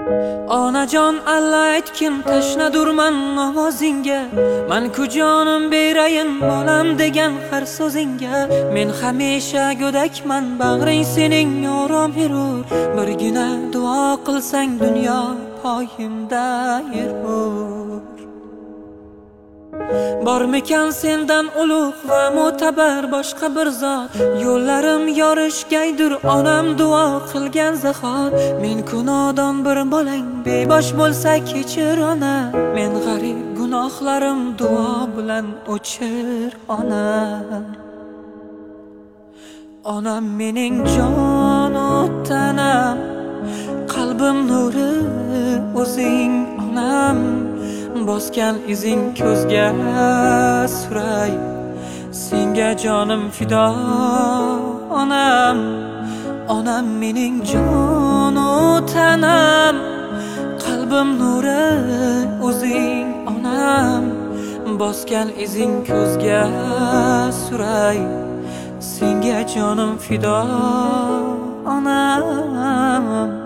Onajon alla aytgin tashnadurman ovozingga, man-ku jonim berayin bolam degan har so'zingga. Men hamisha go'dakman, bag'ring sening orom berur. Birgina duo qilsang dunyo poyimda yurur. Bormikan sendan ulug' va mo'tabar boshqa bir zot? Yo'llarim yorishgaydir onam duo qilgan zahot. Men kunodon bir bolang, bebosh bo'lsa kechir ona. Men g'arib, gunohlarim duo bilan o'chir ona. Onam mening jon tanam, qalbim nuri o'zing onam. Bosgan izing ko'zga suray, senga jonim fido onam. Onam mening jon tanam, qalbim nuri o'zing onam. Bosgan izing ko'zga suray, senga jonim fido onam.